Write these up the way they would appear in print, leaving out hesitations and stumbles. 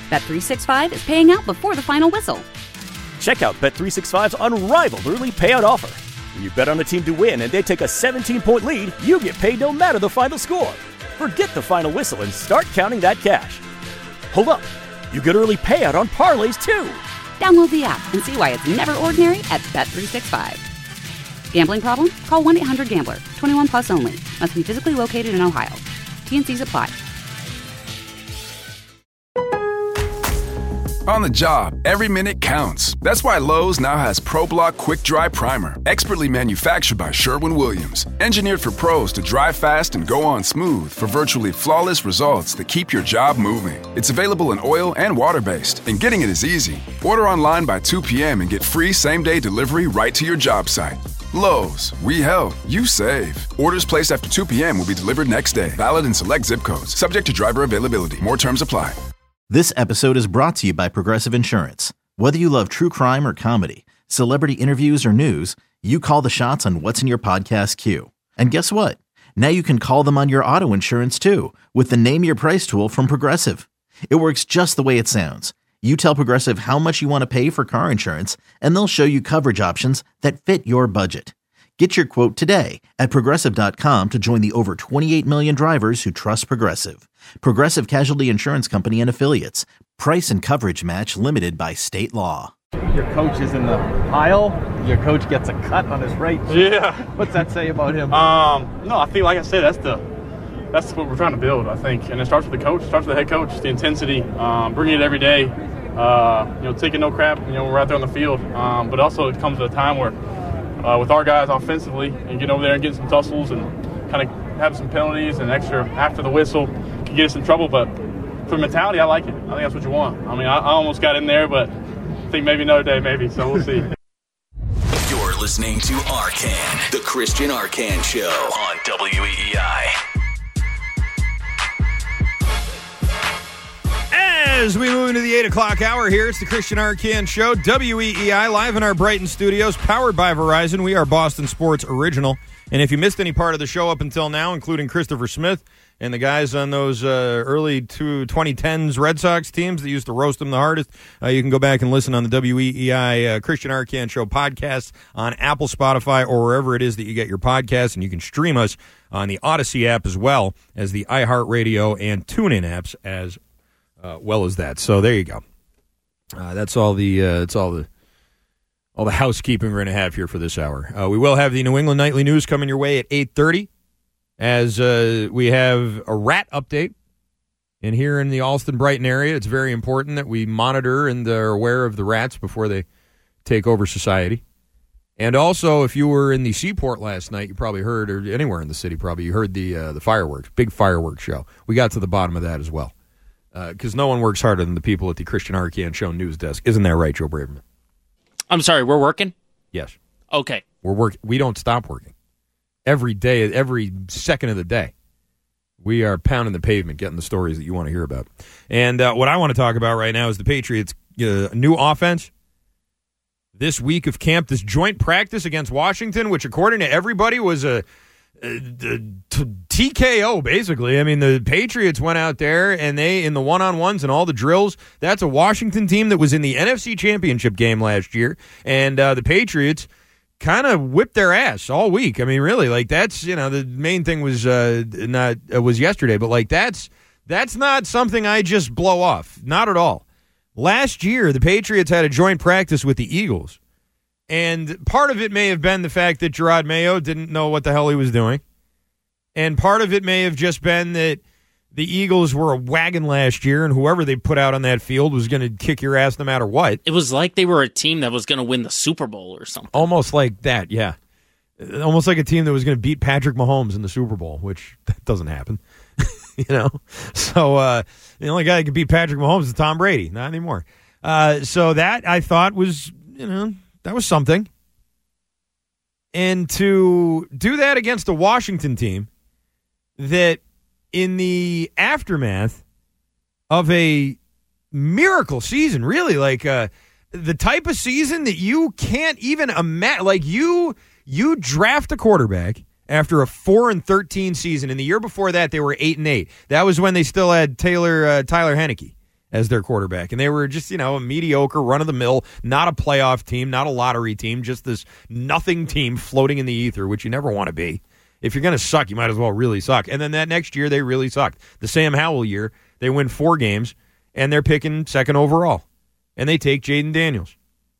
Bet365 is paying out before the final whistle. Check out Bet365's unrivaled early payout offer. When you bet on a team to win and they take a 17-point lead, you get paid no matter the final score. Forget the final whistle and start counting that cash. Hold up. You get early payout on parlays, too. Download the app and see why it's never ordinary at Bet365. Gambling problem? Call 1-800-GAMBLER. 21 plus only. Must be physically located in Ohio. T&Cs apply. On the job, every minute counts. That's why Lowe's now has ProBlock Quick Dry Primer, expertly manufactured by Sherwin-Williams. Engineered for pros to dry fast and go on smooth for virtually flawless results that keep your job moving. It's available in oil and water-based, and getting it is easy. Order online by 2 p.m. and get free same-day delivery right to your job site. Lowe's, we help, you save. Orders placed after 2 p.m. will be delivered next day. Valid in select zip codes. Subject to driver availability. More terms apply. This episode is brought to you by Progressive Insurance. Whether you love true crime or comedy, celebrity interviews or news, you call the shots on what's in your podcast queue. And guess what? Now you can call them on your auto insurance too with the Name Your Price tool from Progressive. It works just the way it sounds. You tell Progressive how much you want to pay for car insurance, and they'll show you coverage options that fit your budget. Get your quote today at Progressive.com to join the over 28 million drivers who trust Progressive. Progressive Casualty Insurance Company and Affiliates. Price and coverage match limited by state law. Your coach is in the aisle. Your coach gets a cut on his right cheek. Yeah. What's that say about him? No, I think, like I said, that's what we're trying to build, I think. And it starts with the coach, starts with the head coach, the intensity, bringing it every day, taking no crap, we're out there on the field. But also it comes at a time where with our guys offensively and getting over there and getting some tussles and kind of having some penalties and extra after the whistle can get us in trouble. But for mentality, I like it. I think that's what you want. I mean, I almost got in there, but I think maybe another day, maybe. So we'll see. You're listening to Arcand, the Christian Arcand Show on WEEI. As we move into the 8 o'clock hour here, it's the Christian Arcand Show, WEEI, live in our Brighton studios, powered by Verizon. We are Boston Sports Original. And if you missed any part of the show up until now, including Christopher Smith and the guys on those early 2010s Red Sox teams that used to roast them the hardest, you can go back and listen on the WEEI Christian Arcand Show podcast on Apple, Spotify, or wherever it is that you get your podcasts. And you can stream us on the Odyssey app as well as the iHeartRadio and TuneIn apps as well as that. So there you go. That's all the housekeeping we're going to have here for this hour. We will have the New England Nightly News coming your way at 8:30 as we have a rat update. And here in the Allston-Brighton area, it's very important that we monitor and are aware of the rats before they take over society. And also, if you were in the Seaport last night, you probably heard, or anywhere in the city probably, you heard the fireworks, big fireworks show. We got to the bottom of that as well. Because no one works harder than the people at the Christian Arcand Show news desk. Isn't that right, Joe Braverman? I'm sorry, we're working? Yes. Okay. We're working. We don't stop working. Every day, every second of the day, we are pounding the pavement, getting the stories that you want to hear about. And what I want to talk about right now is the Patriots' new offense. This week of camp, this joint practice against Washington, which according to everybody was a TKO, basically. I mean, the Patriots went out there and they, in the one-on-ones and all the drills, that's a Washington team that was in the NFC Championship game last year, and the Patriots kind of whipped their ass all week. I mean, really, like that's, the main thing was was yesterday, but like that's not something I just blow off. Not at all. Last year, the Patriots had a joint practice with the Eagles. And part of it may have been the fact that Gerard Mayo didn't know what the hell he was doing. And part of it may have just been that the Eagles were a wagon last year, and whoever they put out on that field was going to kick your ass no matter what. It was like they were a team that was going to win the Super Bowl or something. Almost like that, yeah. Almost like a team that was going to beat Patrick Mahomes in the Super Bowl, which that doesn't happen. So the only guy that could beat Patrick Mahomes is Tom Brady. Not anymore. So that, I thought, was, that was something. And to do that against a Washington team that in the aftermath of a miracle season, really, like the type of season that you can't even imagine, like you draft a quarterback after a 4-13 season. And the year before that, they were 8-8. That was when they still had Tyler Heineke as their quarterback. And they were just, a mediocre, run-of-the-mill, not a playoff team, not a lottery team, just this nothing team floating in the ether, which you never want to be. If you're going to suck, you might as well really suck. And then that next year, they really sucked. The Sam Howell year, they win 4 games, and they're picking second overall. And they take Jaden Daniels.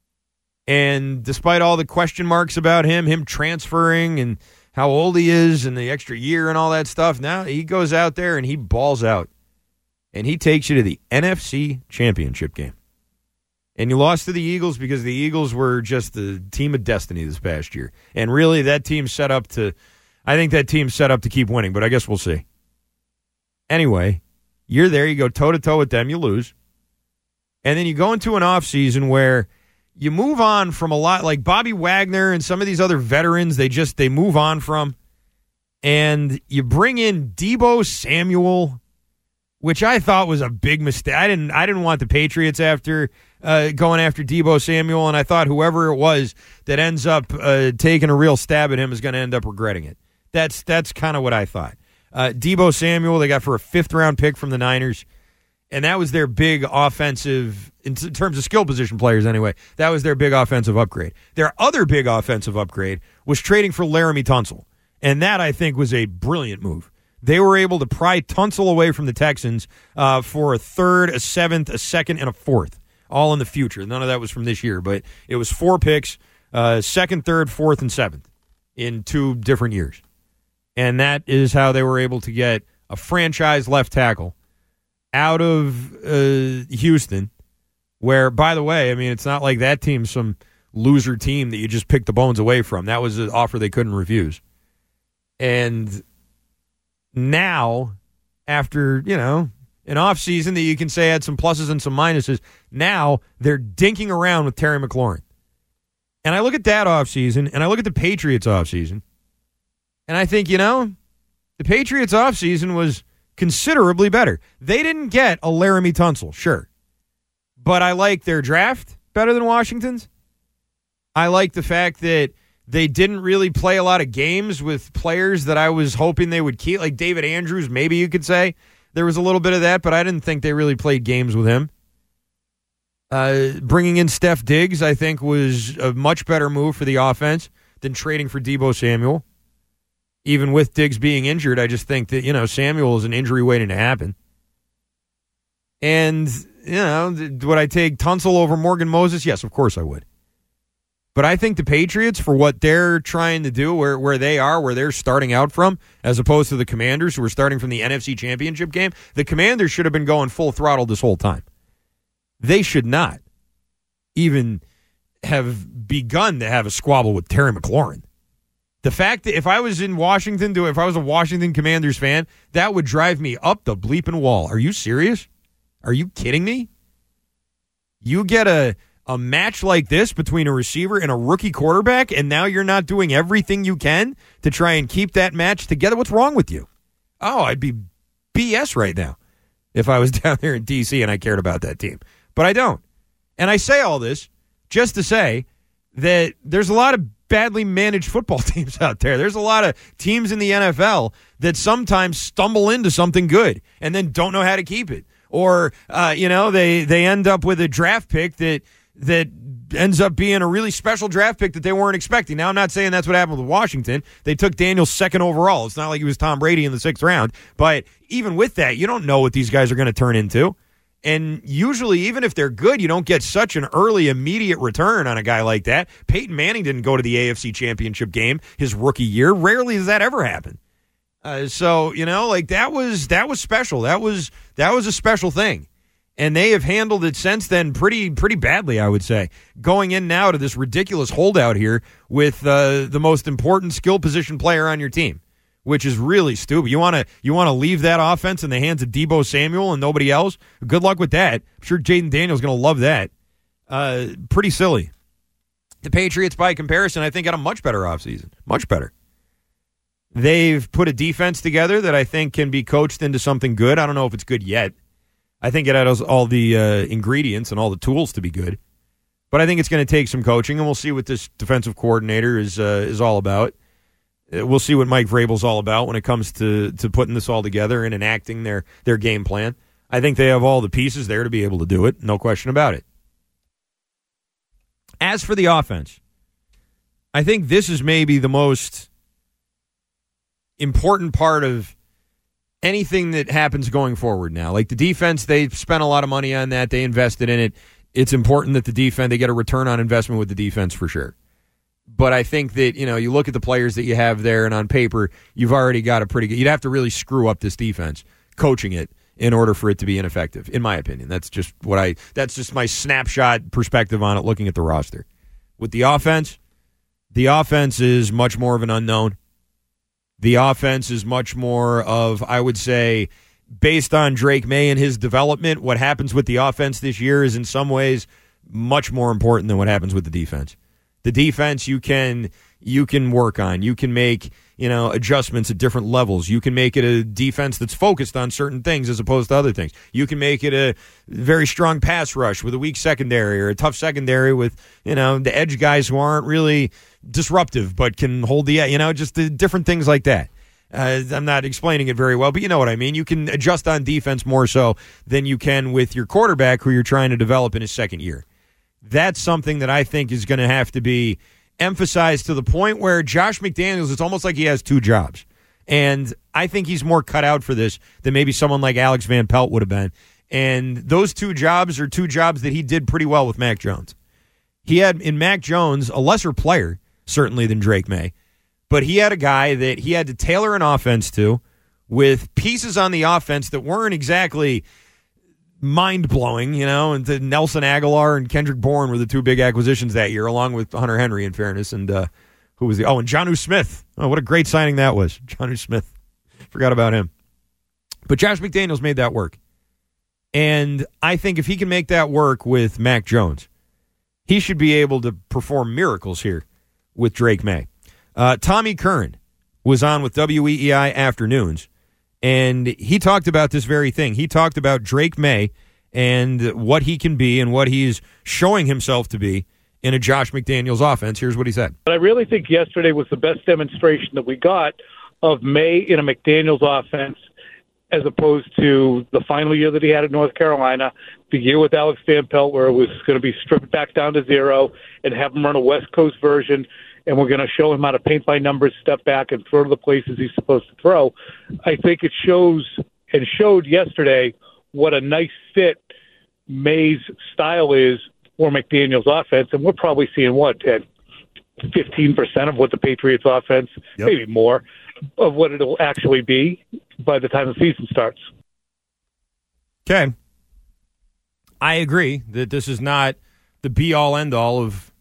And despite all the question marks about him transferring and how old he is and the extra year and all that stuff, now he goes out there and he balls out. And he takes you to the NFC Championship game. And you lost to the Eagles because the Eagles were just the team of destiny this past year. And really, that team's set up to, I think that team's set up to keep winning, but I guess we'll see. Anyway, you're there, you go toe-to-toe with them, you lose. And then you go into an offseason where you move on from a lot, like Bobby Wagner and some of these other veterans, they move on from. And you bring in Deebo Samuel, which I thought was a big mistake. I didn't want the Patriots after going after Deebo Samuel, and I thought whoever it was that ends up taking a real stab at him is going to end up regretting it. That's kind of what I thought. Deebo Samuel, they got for a 5th-round pick from the Niners, and that was their big offensive, in terms of skill position players anyway, that was their big offensive upgrade. Their other big offensive upgrade was trading for Laramie Tunsil, and that, I think, was a brilliant move. They were able to pry Tunsil away from the Texans for a 3rd, a 7th, a 2nd, and a 4th, all in the future. None of that was from this year, but it was 4 picks, 2nd, 3rd, 4th, and 7th in 2 different years. And that is how they were able to get a franchise left tackle out of Houston, where, by the way, I mean, it's not like that team's some loser team that you just pick the bones away from. That was an offer they couldn't refuse. And now, after, an offseason that you can say had some pluses and some minuses, now they're dinking around with Terry McLaurin. And I look at that offseason, and I look at the Patriots offseason, and I think, the Patriots offseason was considerably better. They didn't get a Laramie Tunsil, sure. But I like their draft better than Washington's. I like the fact that they didn't really play a lot of games with players that I was hoping they would keep, like David Andrews, maybe you could say. There was a little bit of that, but I didn't think they really played games with him. Bringing in Steph Diggs, I think, was a much better move for the offense than trading for Deebo Samuel. Even with Diggs being injured, I just think that, Samuel is an injury waiting to happen. And, would I take Tunsil over Morgan Moses? Yes, of course I would. But I think the Patriots, for what they're trying to do, where they are, where they're starting out from, as opposed to the Commanders, who are starting from the NFC Championship game, the Commanders should have been going full throttle this whole time. They should not even have begun to have a squabble with Terry McLaurin. The fact that if I was in Washington, if I was a Washington Commanders fan, that would drive me up the bleeping wall. Are you serious? Are you kidding me? You get a match like this between a receiver and a rookie quarterback, and now you're not doing everything you can to try and keep that match together? What's wrong with you? Oh, I'd be BS right now if I was down there in D.C. and I cared about that team. But I don't. And I say all this just to say that there's a lot of badly managed football teams out there. There's a lot of teams in the NFL that sometimes stumble into something good and then don't know how to keep it. Or, they end up with a draft pick that ends up being a really special draft pick that they weren't expecting. Now, I'm not saying that's what happened with Washington. They took Daniels 2nd overall. It's not like he was Tom Brady in the 6th round. But even with that, you don't know what these guys are going to turn into. And usually, even if they're good, you don't get such an early, immediate return on a guy like that. Peyton Manning didn't go to the AFC Championship game his rookie year. Rarely does that ever happen. That was special. That was a special thing. And they have handled it since then pretty badly, I would say. Going in now to this ridiculous holdout here with the most important skill position player on your team, which is really stupid. You want to leave that offense in the hands of Deebo Samuel and nobody else? Good luck with that. I'm sure Jaden Daniels is going to love that. Pretty silly. The Patriots, by comparison, I think had a much better offseason. Much better. They've put a defense together that I think can be coached into something good. I don't know if it's good yet. I think it has all the ingredients and all the tools to be good. But I think it's going to take some coaching, and we'll see what this defensive coordinator is all about. We'll see what Mike Vrabel's all about when it comes to putting this all together and enacting their game plan. I think they have all the pieces there to be able to do it. No question about it. As for the offense, I think this is maybe the most important part of anything that happens going forward now. Like the defense, they spent a lot of money on that. They invested in it. It's important that the defense, they get a return on investment with the defense for sure. But I think that, you look at the players that you have there, and on paper, you've already got a pretty good, you'd have to really screw up this defense, coaching it, in order for it to be ineffective, in my opinion. That's just that's just my snapshot perspective on it, looking at the roster. With the offense is much more of an unknown. The offense is much more of, I would say, based on Drake May and his development, what happens with the offense this year is in some ways much more important than what happens with the defense. The defense you can work on. You can make, adjustments at different levels. You can make it a defense that's focused on certain things as opposed to other things. You can make it a very strong pass rush with a weak secondary, or a tough secondary with, the edge guys who aren't really disruptive but can hold the, just the different things like that. I'm not explaining it very well, but you know what I mean. You can adjust on defense more so than you can with your quarterback who you're trying to develop in his second year. That's something that I think is going to have to be emphasized to the point where Josh McDaniels, it's almost like he has two jobs. And I think he's more cut out for this than maybe someone like Alex Van Pelt would have been. And those two jobs are two jobs that he did pretty well with Mac Jones. He had in Mac Jones a lesser player, certainly, than Drake May. But he had a guy that he had to tailor an offense to with pieces on the offense that weren't exactly mind-blowing, and Nelson Aguilar and Kendrick Bourne were the two big acquisitions that year, along with Hunter Henry, in fairness, and who was and Jonnu Smith. Oh, what a great signing that was. Jonnu Smith. Forgot about him. But Josh McDaniels made that work. And I think if he can make that work with Mac Jones, he should be able to perform miracles here with Drake May. Tommy Curran was on with WEEI Afternoons, and he talked about this very thing. He talked about Drake May and what he can be and what he's showing himself to be in a Josh McDaniels offense. Here's what he said. But I really think yesterday was the best demonstration that we got of May in a McDaniels offense, as opposed to the final year that he had at North Carolina, the year with Alex Van Pelt, where it was going to be stripped back down to zero and have him run a West Coast version, and we're going to show him how to paint by numbers, step back, and throw to the places he's supposed to throw. I think it shows and showed yesterday what a nice fit May's style is for McDaniels' offense, and we're probably seeing, 15% of what the Patriots' offense, maybe more, of what it'll actually be by the time the season starts. Okay. I agree that this is not the be-all, end-all of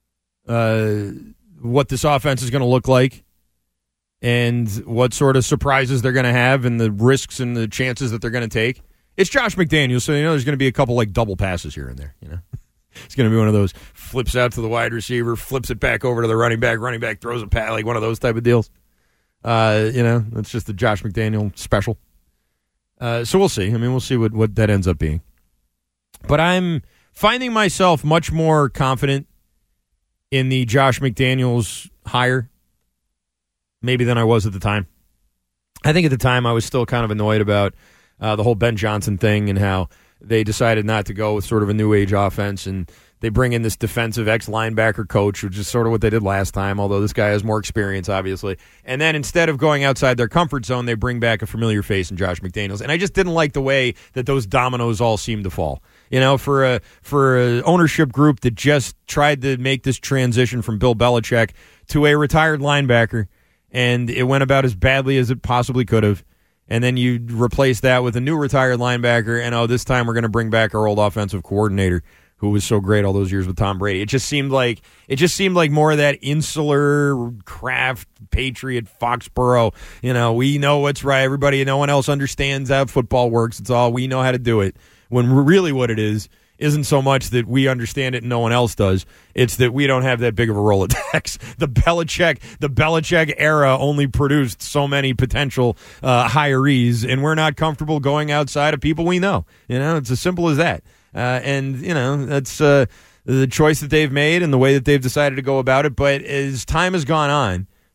what this offense is going to look like and what sort of surprises they're going to have and the risks and the chances that they're going to take. It's Josh McDaniels, so there's going to be a couple double passes here and there. It's going to be one of those flips out to the wide receiver, flips it back over to the running back throws a pass, like one of those type of deals. That's just the Josh McDaniel special. So we'll see. We'll see what that ends up being. But I'm finding myself much more confident in the Josh McDaniels hire maybe than I was at the time. I think at the time I was still kind of annoyed about the whole Ben Johnson thing and how they decided not to go with sort of a new age offense, and they bring in this defensive ex-linebacker coach, which is sort of what they did last time, although this guy has more experience, obviously. And then instead of going outside their comfort zone, they bring back a familiar face in Josh McDaniels. And I just didn't like the way that those dominoes all seemed to fall. For a ownership group that just tried to make this transition from Bill Belichick to a retired linebacker, and it went about as badly as it possibly could have. And then you replace that with a new retired linebacker, and this time we're going to bring back our old offensive coordinator who was so great all those years with Tom Brady. It just seemed like more of that insular Kraft Patriot Foxborough. We know what's right. Everybody, no one else understands how football works. It's all we know how to do it. When really what it is isn't so much that we understand it and no one else does. It's that we don't have that big of a Rolodex. The Belichick era only produced so many potential hirees, and we're not comfortable going outside of people we know. It's as simple as that. That's the choice that they've made and the way that they've decided to go about it. But as time has gone on,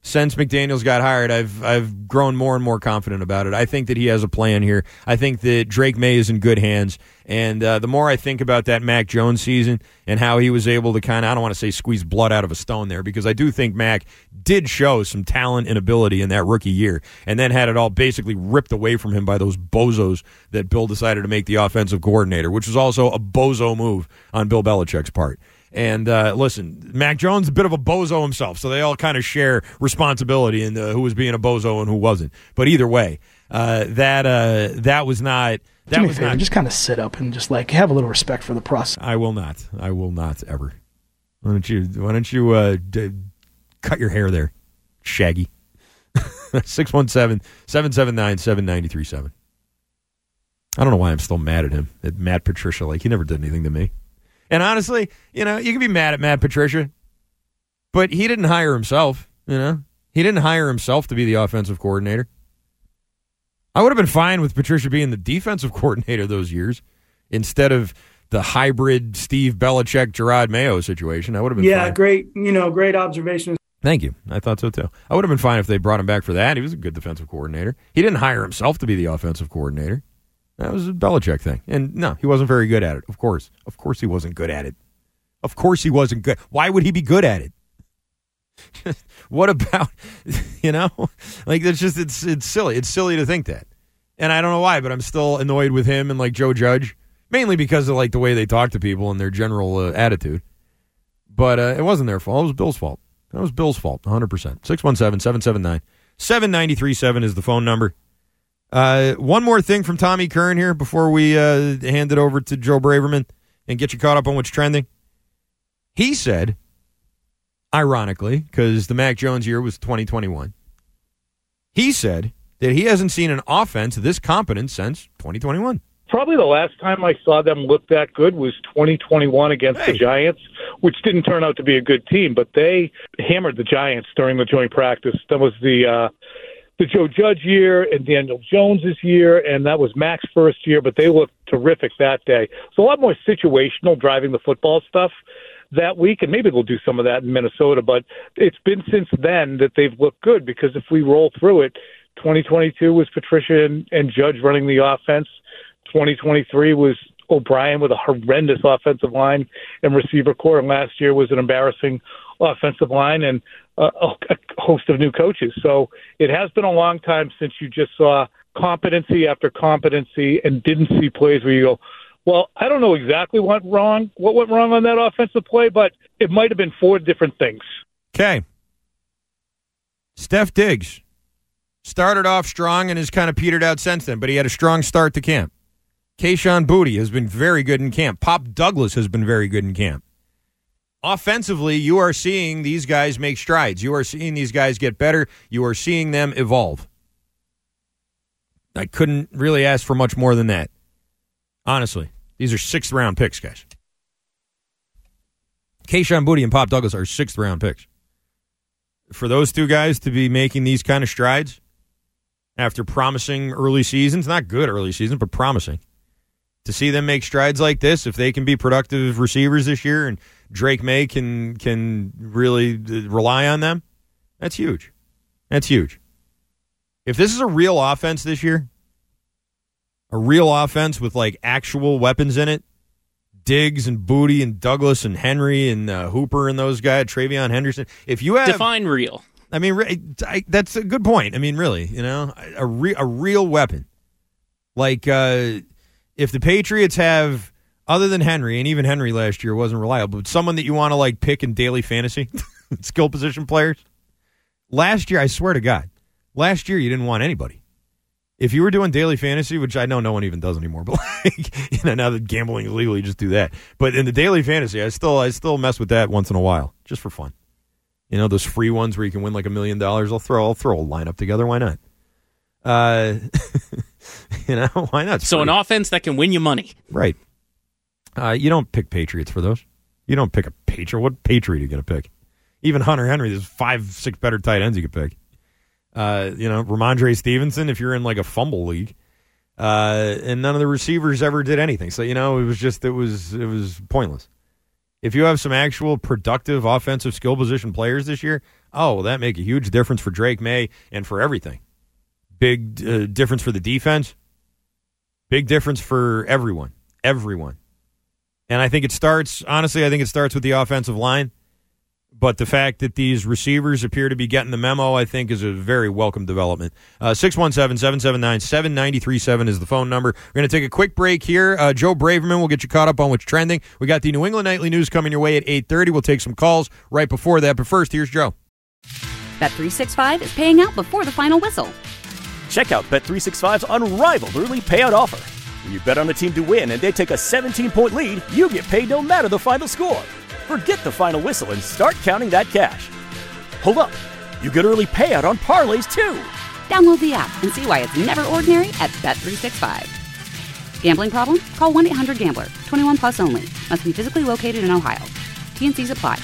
since McDaniels got hired, I've grown more and more confident about it. I think that he has a plan here. I think that Drake May is in good hands. And the more I think about that Mac Jones season and how he was able to kind of, I don't want to say squeeze blood out of a stone there, because I do think Mac did show some talent and ability in that rookie year, and then had it all basically ripped away from him by those bozos that Bill decided to make the offensive coordinator, which was also a bozo move on Bill Belichick's part. And listen, Mac Jones, a bit of a bozo himself, so they all kind of share responsibility in who was being a bozo and who wasn't. But either way, that was not... Do me a favor, just kind of sit up and just like have a little respect for the process. I will not ever. Why don't you cut your hair there, Shaggy? 617-779-7937. I don't know why I'm still mad at him, at Matt Patricia. Like, he never did anything to me. And honestly, you can be mad at Matt Patricia, but he didn't hire himself, He didn't hire himself to be the offensive coordinator. I would have been fine with Patricia being the defensive coordinator those years instead of the hybrid Steve Belichick, Gerard Mayo situation. I would have been fine. Great observation. Thank you. I thought so too. I would have been fine if they brought him back for that. He was a good defensive coordinator. He didn't hire himself to be the offensive coordinator. That was a Belichick thing. And no, he wasn't very good at it. Of course he wasn't good at it. Of course he wasn't good. Why would he be good at it? What about, like, it's silly. It's silly to think that. And I don't know why, but I'm still annoyed with him and like Joe Judge, mainly because of like the way they talk to people and their general attitude. But it wasn't their fault. It was Bill's fault. That was Bill's fault, 100%. 617-779-7937 is the phone number. One more thing from Tommy Kern here before we hand it over to Joe Braverman and get you caught up on what's trending. He said, ironically, because the Mac Jones year was 2021, he said that he hasn't seen an offense this competent since 2021. Probably the last time I saw them look that good was 2021 against the Giants, which didn't turn out to be a good team, but they hammered the Giants during the joint practice. That was the Joe Judge year and Daniel Jones's year, and that was Mac's first year, but they looked terrific that day. So a lot more situational driving the football stuff that week, and maybe they'll do some of that in Minnesota, but it's been since then that they've looked good, because if we roll through it, 2022 was Patricia and Judge running the offense. 2023 was O'Brien with a horrendous offensive line and receiver core, and last year was an embarrassing offensive line and a host of new coaches. So it has been a long time since you just saw competency after competency and didn't see plays where you go, well, I don't know exactly what went wrong on that offensive play, but it might have been 4 different things. Okay. Steph Diggs started off strong and has kind of petered out since then, but he had a strong start to camp. Kayshon Boutte has been very good in camp. Pop Douglas has been very good in camp. Offensively, you are seeing these guys make strides. You are seeing these guys get better. You are seeing them evolve. I couldn't really ask for much more than that. Honestly, these are 6th-round picks, guys. Kayshon Boutte and Pop Douglas are 6th-round picks. For those two guys to be making these kind of strides after promising early seasons, not good early seasons, but promising, to see them make strides like this, if they can be productive receivers this year and Drake May can really rely on them, that's huge. That's huge. If this is a real offense this year, a real offense with like actual weapons in it, Diggs and Boutte and Douglas and Henry and Hooper and those guys, Travion Henderson. If you have define real, I mean, that's a good point. I mean, really, a real weapon. Like if the Patriots have, other than Henry, and even Henry last year wasn't reliable, but someone that you want to like pick in daily fantasy, skill position players. Last year, I swear to God, last year you didn't want anybody. If you were doing daily fantasy, which I know no one even does anymore, but like, now that gambling is legal, you just do that. But in the daily fantasy, I still mess with that once in a while, just for fun. Those free ones where you can win like $1 million. I'll throw a lineup together. Why not? Why not? So an offense that can win you money, right? You don't pick Patriots for those. You don't pick a Patriot. What Patriot are you going to pick? Even Hunter Henry, there's 5-6 better tight ends you could pick. Ramondre Stevenson, if you're in like a fumble league, and none of the receivers ever did anything. So it was pointless. If you have some actual productive offensive skill position players this year, will that make a huge difference for Drake May and for everything. Big difference for the defense. Big difference for everyone. Everyone. And I think it starts with the offensive line. But the fact that these receivers appear to be getting the memo, I think, is a very welcome development. 617-779-7937 is the phone number. We're going to take a quick break here. Joe Braverman will get you caught up on what's trending. We got the New England Nightly News coming your way at 8:30. We'll take some calls right before that. But first, here's Joe. Bet365 is paying out before the final whistle. Check out Bet365's unrivaled early payout offer. When you bet on a team to win and they take a 17-point lead, you get paid no matter the final score. Forget the final whistle and start counting that cash. Hold up. You get early payout on parlays, too. Download the app and see why it's never ordinary at Bet365. Gambling problem? Call 1-800-GAMBLER. 21 plus only. Must be physically located in Ohio. T&Cs apply.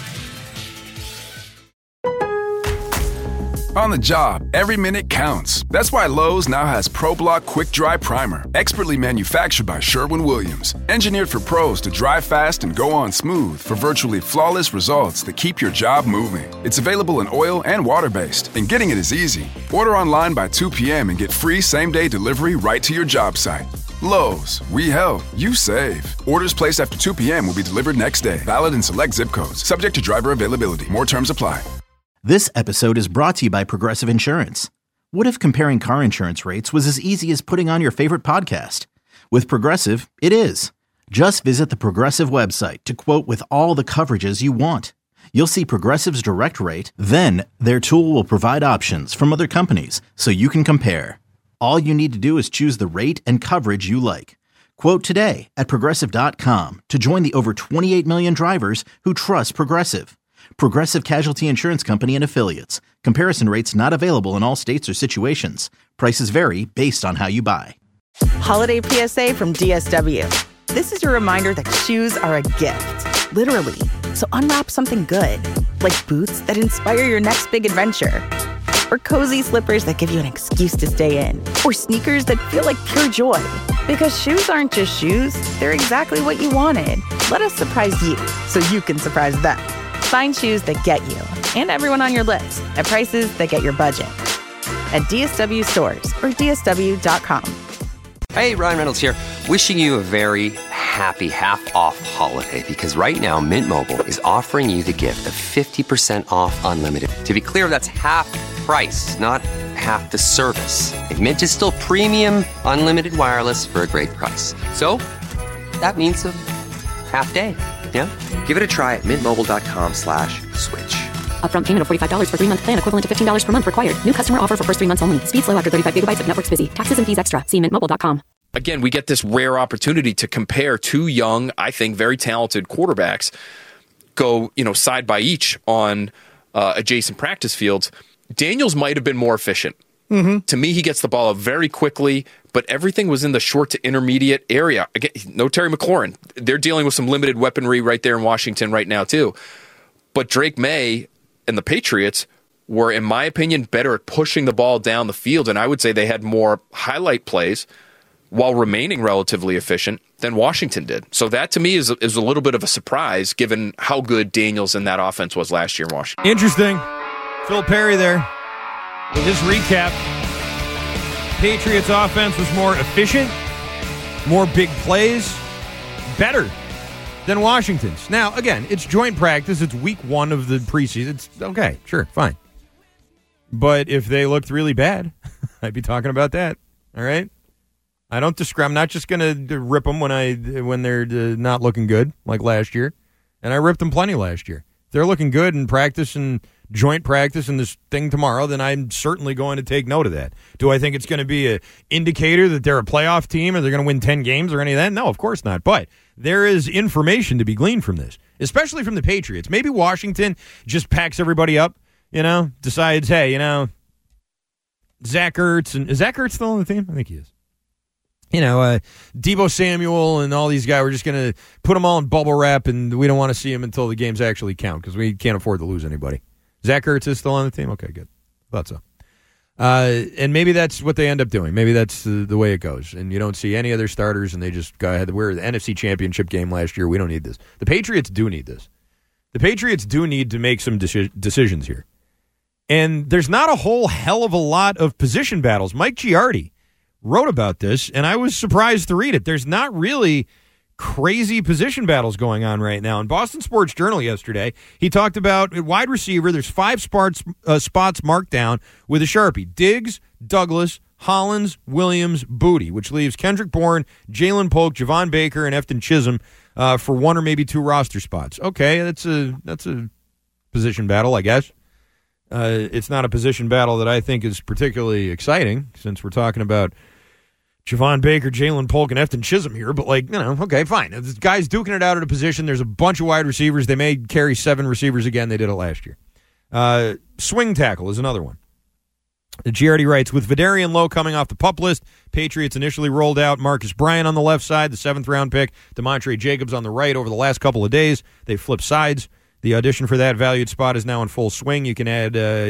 On the job, every minute counts. That's why Lowe's now has ProBlock Quick Dry Primer, expertly manufactured by Sherwin-Williams. Engineered for pros to dry fast and go on smooth for virtually flawless results that keep your job moving. It's available in oil and water-based, and getting it is easy. Order online by 2 p.m. and get free same-day delivery right to your job site. Lowe's, we help, you save. Orders placed after 2 p.m. will be delivered next day. Valid in select zip codes. Subject to driver availability. More terms apply. This episode is brought to you by Progressive Insurance. What if comparing car insurance rates was as easy as putting on your favorite podcast? With Progressive, it is. Just visit the Progressive website to quote with all the coverages you want. You'll see Progressive's direct rate, then their tool will provide options from other companies so you can compare. All you need to do is choose the rate and coverage you like. Quote today at Progressive.com to join the over 28 million drivers who trust Progressive. Progressive Casualty Insurance Company and Affiliates. Comparison rates not available in all states or situations. Prices vary based on how you buy. Holiday PSA from DSW. This is your reminder that shoes are a gift, literally. So unwrap something good, like boots that inspire your next big adventure, or cozy slippers that give you an excuse to stay in, or sneakers that feel like pure joy. Because shoes aren't just shoes, they're exactly what you wanted. Let us surprise you so you can surprise them. Find shoes that get you and everyone on your list at prices that get your budget. At DSW stores or DSW.com. Hey, Ryan Reynolds here. Wishing you a very happy half-off holiday because right now Mint Mobile is offering you the gift of 50% off unlimited. To be clear, that's half price, not half the service. And Mint is still premium unlimited wireless for a great price. So that means a half day. Yeah? Give it a try at mintmobile.com/switch. Upfront payment of $45 for 3-month plan equivalent to $15 per month required. New customer offer for first 3 months only. Speed slow after 35 gigabytes if network's busy. Taxes and fees extra. See mintmobile.com. Again, we get this rare opportunity to compare two young, I think, very talented quarterbacks go, side by each on adjacent practice fields. Daniels might have been more efficient. Mm-hmm. To me, he gets the ball up very quickly, but everything was in the short to intermediate area. Again, no Terry McLaurin. They're dealing with some limited weaponry right there in Washington right now, too. But Drake May and the Patriots were, in my opinion, better at pushing the ball down the field, and I would say they had more highlight plays while remaining relatively efficient than Washington did. So that, to me, is a little bit of a surprise, given how good Daniels and that offense was last year in Washington. Interesting. Phil Perry there. With this recap, Patriots offense was more efficient, more big plays, better than Washington's. Now, again, it's joint practice. It's week 1 of the preseason. It's okay, sure, fine. But if they looked really bad, I'd be talking about that. All right? I'm not just going to rip them when they're not looking good, like last year. And I ripped them plenty last year. If they're looking good in practice and joint practice and this thing tomorrow, then I'm certainly going to take note of that. Do I think it's going to be an indicator that they're a playoff team or they're going to win 10 games or any of that? No, of course not. But there is information to be gleaned from this, especially from the Patriots. Maybe Washington just packs everybody up, decides, hey, Zach Ertz. And is Zach Ertz still on the team? I think he is. Deebo Samuel and all these guys, we're just going to put them all in bubble wrap, and we don't want to see them until the games actually count because we can't afford to lose anybody. Zach Ertz is still on the team? Okay, good. Thought so. And maybe that's what they end up doing. Maybe that's the way it goes. And you don't see any other starters, and they just go ahead. We're the NFC Championship game last year. We don't need this. The Patriots do need this. The Patriots do need to make some decisions here. And there's not a whole hell of a lot of position battles. Mike Giardi wrote about this, and I was surprised to read it. There's not really crazy position battles going on right now. In Boston Sports Journal yesterday, he talked about at wide receiver, there's 5 spots marked down with a Sharpie. Diggs, Douglas, Hollins, Williams, Booty, which leaves Kendrick Bourne, Jalen Polk, Javon Baker, and Efton Chisholm for 1 or maybe 2 roster spots. Okay, that's a position battle, I guess. It's not a position battle that I think is particularly exciting, since we're talking about Javon Baker, Jalen Polk, and Efton Chisholm here. But, okay, fine. This guy's duking it out at a position. There's a bunch of wide receivers. They may carry 7 receivers again. They did it last year. Swing tackle is another one. Giardi writes, with Vidarian Lowe coming off the PUP list, Patriots initially rolled out Marcus Bryant on the left side, the 7th-round pick, DeMontre Jacobs on the right. Over the last couple of days, they flipped sides. The audition for that valued spot is now in full swing. You can add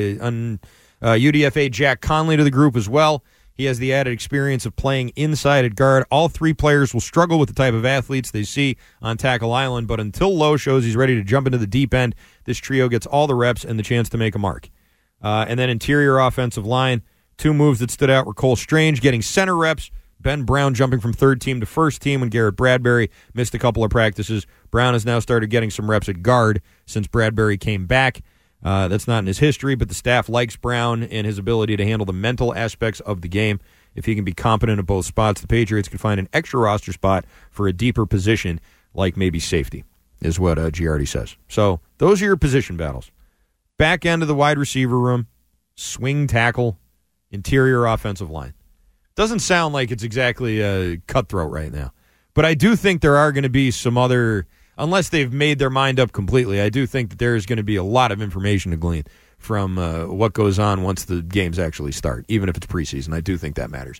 UDFA Jack Conley to the group as well. He has the added experience of playing inside at guard. All 3 players will struggle with the type of athletes they see on Tackle Island, but until Lowe shows he's ready to jump into the deep end, this trio gets all the reps and the chance to make a mark. And then interior offensive line, 2 moves that stood out were Cole Strange getting center reps, Ben Brown jumping from 3rd team to 1st team when Garrett Bradbury missed a couple of practices. Brown has now started getting some reps at guard since Bradbury came back. That's not in his history, but the staff likes Brown and his ability to handle the mental aspects of the game. If he can be competent at both spots, the Patriots can find an extra roster spot for a deeper position, like maybe safety, is what Giardi says. So those are your position battles. Back end of the wide receiver room, swing tackle, interior offensive line. Doesn't sound like it's exactly cutthroat right now. But I do think there are going to be some other, unless they've made their mind up completely, I do think that there is going to be a lot of information to glean from what goes on once the games actually start, even if it's preseason. I do think that matters.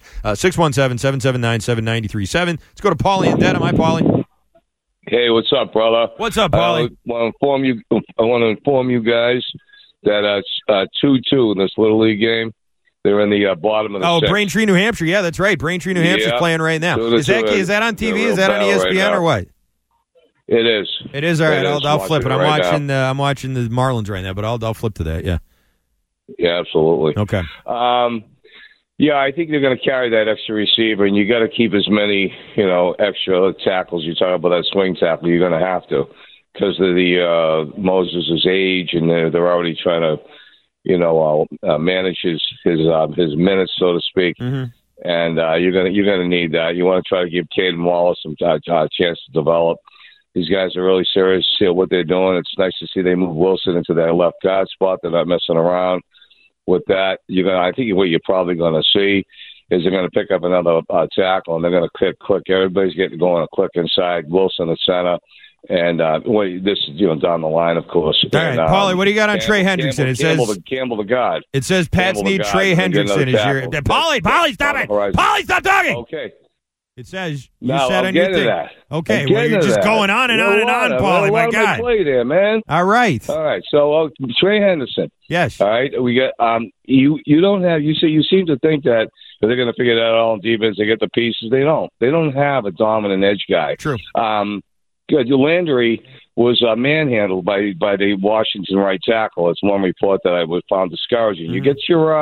617-779-7937. Let's go to Paulie and Dedham. Hi, Paulie. Hey, what's up, brother? What's up, Paulie? I want to inform you guys that it's 2-2 in this Little League game. They're in the bottom of the sixth. Braintree, New Hampshire. Yeah, that's right. Braintree, New Hampshire's playing right now. Is that on TV? Is that on ESPN or what? It is. It is. All right, I'll flip it. I'm watching the Marlins right now, but I'll flip to that. Yeah. Yeah, absolutely. Okay. Yeah, I think they're going to carry that extra receiver, and you got to keep as many, extra tackles. You talk about that swing tackle, you're going to have to, because of the Moses' age, and they're already trying to, manage his minutes, so to speak. Mm-hmm. And you're gonna need that. You want to try to give Caden Wallace some chance to develop. These guys are really serious. See what they're doing. It's nice to see they move Wilson into that left guard spot. They're not messing around with that. I think what you're probably going to see is they're going to pick up another tackle, and they're going to click. Everybody's getting going to click inside. Wilson at center. And this is down the line, of course. All right, Paulie, what do you got on Trey Hendrickson? Campbell the God. It says Pats need Trey Hendrickson. Paulie, stop it! Paulie, stop talking! Okay. It says you said on your thing. Okay, well, you're just going on and on and on, Paulie. My God. Play there, man. All right. So Trey Henderson. Yes. All right. We got you don't have you seem to think that they're going to figure that out on defense. They get the pieces. They don't. They don't have a dominant edge guy. True. Good. Landry was manhandled by the Washington right tackle. It's one report that I found discouraging. Mm-hmm. You get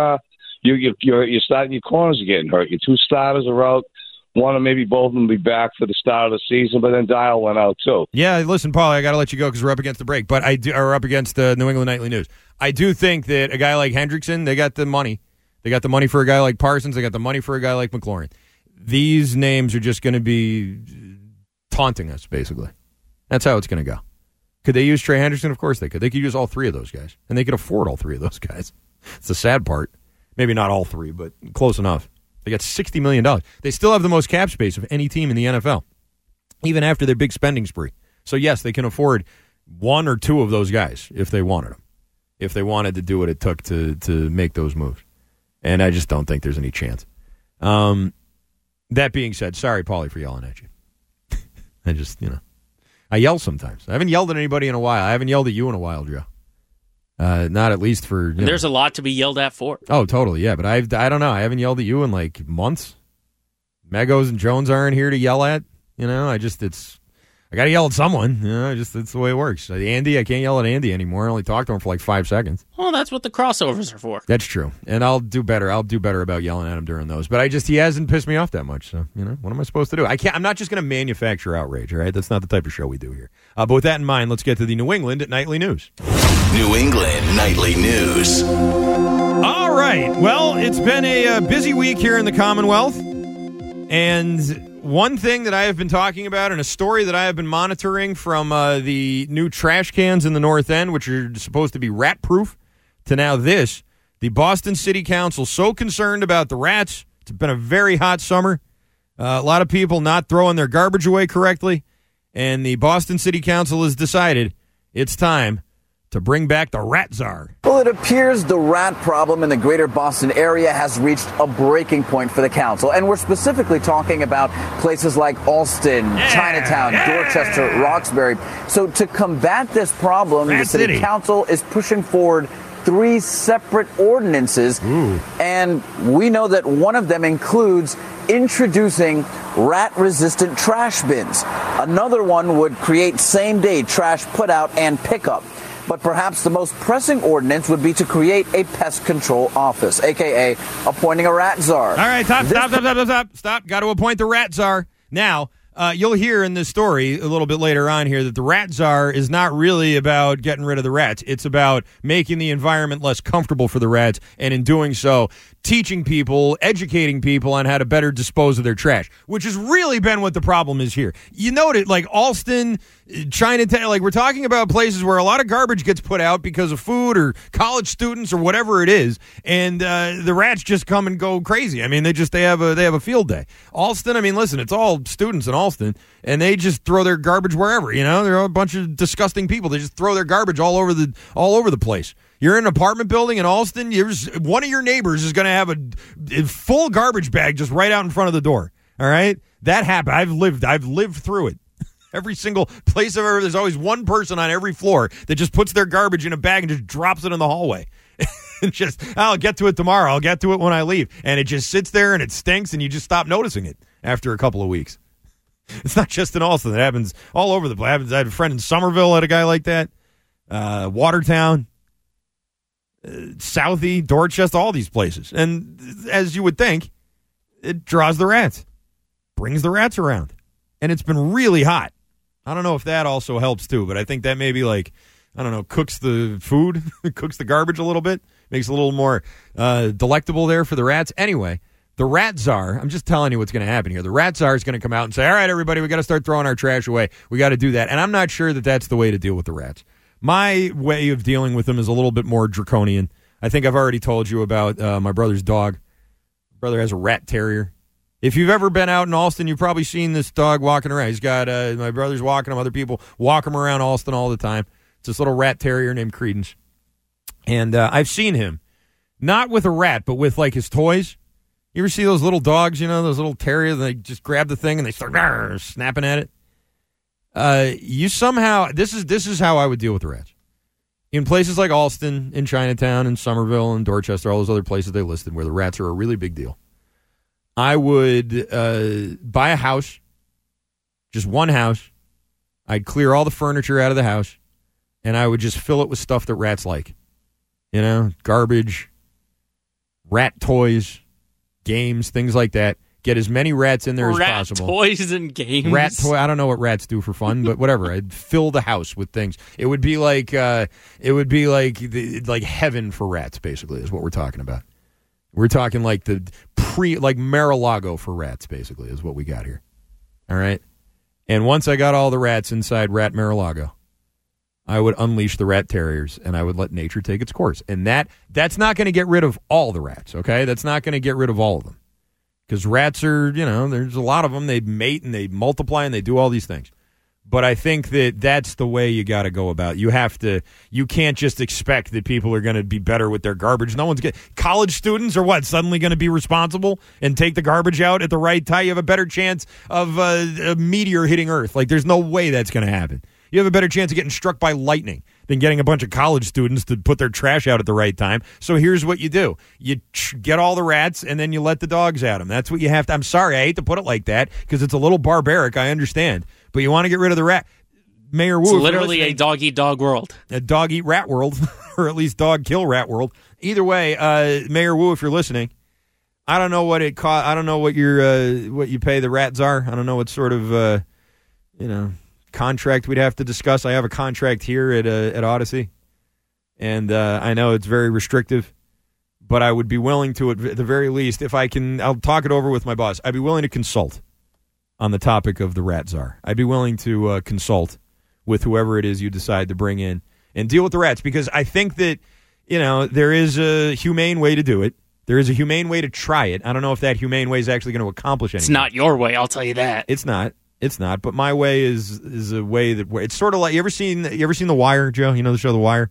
you're starting your corners are getting hurt. Your 2 starters are out. One or maybe both of them will be back for the start of the season, but then Dial went out too. Yeah, listen, Paulie, I got to let you go because we're up against the break. But we're up against the New England Nightly News. I do think that a guy like Hendrickson, they got the money. They got the money for a guy like Parsons. They got the money for a guy like McLaurin. These names are just going to be taunting us, basically. That's how it's going to go. Could they use Trey Henderson? Of course they could. They could use all 3 of those guys, and they could afford all 3 of those guys. It's the sad part. Maybe not all 3, but close enough. They got $60 million. They still have the most cap space of any team in the NFL, even after their big spending spree. So, yes, they can afford 1 or 2 of those guys if they wanted them, if they wanted to do what it took to make those moves. And I just don't think there's any chance. That being said, sorry, Paulie, for yelling at you. I yell sometimes. I haven't yelled at anybody in a while. I haven't yelled at you in a while, Joe. Not at least for. There's a lot to be yelled at for. Oh, totally, yeah. But I don't know. I haven't yelled at you in like months. Megos and Jones aren't here to yell at. I got to yell at someone. It's the way it works. Andy, I can't yell at Andy anymore. I only talk to him for like 5 seconds. Well, that's what the crossovers are for. That's true. And I'll do better. I'll do better about yelling at him during those. But he hasn't pissed me off that much. So, what am I supposed to do? I'm not just going to manufacture outrage, all right? That's not the type of show we do here. But with that in mind, let's get to the New England Nightly News. New England Nightly News. All right. Well, it's been a busy week here in the Commonwealth. And one thing that I have been talking about and a story that I have been monitoring from the new trash cans in the North End, which are supposed to be rat-proof, to now this, the Boston City Council so concerned about the rats. It's been a very hot summer. A lot of people not throwing their garbage away correctly. And the Boston City Council has decided it's time to bring back the Rat Czar. Well, it appears the rat problem in the greater Boston area has reached a breaking point for the council. And we're specifically talking about places like Allston, Chinatown, Dorchester, Roxbury. So to combat this problem, the city council is pushing forward 3 separate ordinances. And we know that one of them includes introducing rat-resistant trash bins. Another one would create same-day trash put-out and pickup. But perhaps the most pressing ordinance would be to create a pest control office, a.k.a. appointing a rat czar. All right, stop. Got to appoint the rat czar. Now, you'll hear in this story a little bit later on here that the rat czar is not really about getting rid of the rats. It's about making the environment less comfortable for the rats, and in doing so, teaching people, educating people on how to better dispose of their trash, which has really been what the problem is here. You note like Allston, Chinatown, like we're talking about places where a lot of garbage gets put out because of food or college students or whatever it is, and the rats just come and go crazy. I mean, they have a field day. Allston, I mean, listen, it's all students in Allston, and they just throw their garbage wherever. They're a bunch of disgusting people. They just throw their garbage all over the place. You're in an apartment building in Allston, one of your neighbors is going to have a full garbage bag just right out in front of the door. All right? That happened. I've lived through it. Every single place I've ever, there's always one person on every floor that just puts their garbage in a bag and just drops it in the hallway. And just, I'll get to it tomorrow. I'll get to it when I leave. And it just sits there and it stinks and you just stop noticing it after a couple of weeks. It's not just in Allston. It happens all over the place. I had a friend in Somerville had a guy like that. Watertown. Southie, Dorchester, all these places. And as you would think, it draws the rats, brings the rats around. And it's been really hot. I don't know if that also helps too, but I think that maybe cooks the food, cooks the garbage a little bit, makes it a little more delectable there for the rats. Anyway, the rat czar, I'm just telling you what's going to happen here. The rat czar is going to come out and say, all right, everybody, we got to start throwing our trash away. We got to do that. And I'm not sure that that's the way to deal with the rats. My way of dealing with them is a little bit more draconian. I think I've already told you about my brother's dog. My brother has a rat terrier. If you've ever been out in Allston, you've probably seen this dog walking around. He's got, my brother's walking him. Other people walk him around Allston all the time. It's this little rat terrier named Credence. And I've seen him, not with a rat, but with like his toys. You ever see those little dogs, those little terriers, they just grab the thing and they start snapping at it? This is how I would deal with the rats. In places like Allston, in Chinatown, in Somerville, and Dorchester, all those other places they listed where the rats are a really big deal, I would buy a house, just one house. I'd clear all the furniture out of the house, and I would just fill it with stuff that rats like. Garbage, rat toys, games, things like that. Get as many rats in there as possible. Rat toys and games. I don't know what rats do for fun, but whatever. I'd fill the house with things. It would be like like heaven for rats. Basically, is what we're talking about. We're talking like like Mar-a-Lago for rats. Basically, is what we got here. All right. And once I got all the rats inside Rat Mar-a-Lago, I would unleash the rat terriers and I would let nature take its course. And that's not going to get rid of all the rats. Okay, that's not going to get rid of all of them. Because rats are, there's a lot of them. They mate and they multiply and they do all these things. But I think that that's the way you got to go about it. You can't just expect that people are going to be better with their garbage. College students are what? Suddenly going to be responsible and take the garbage out at the right time? You have a better chance of a meteor hitting Earth. Like, there's no way that's going to happen. You have a better chance of getting struck by lightning than getting a bunch of college students to put their trash out at the right time. So here's what you do. You get all the rats, and then you let the dogs at them. That's what you have to. I'm sorry, I hate to put it like that because it's a little barbaric. I understand. But you want to get rid of the rat. Mayor Wu. It's literally a dog-eat-dog world. A dog-eat-rat world, or at least dog-kill-rat world. Either way, Mayor Wu, if you're listening, I don't know what it cost. I don't know what what you pay the rat czar. I don't know what sort of contract we'd have to discuss. I have a contract here at Odyssey, and I know it's very restrictive, but I would be willing to, at the very least, if I can, I'll talk it over with my boss. I'd be willing to consult on the topic of the rat czar. I'd be willing to consult with whoever it is you decide to bring in and deal with the rats, because I think that, there is a humane way to do it. There is a humane way to try it. I don't know if that humane way is actually going to accomplish anything. It's not your way, I'll tell you that. It's not. But my way is a way that it's sort of like, you ever seen The Wire, Joe? You know the show The Wire?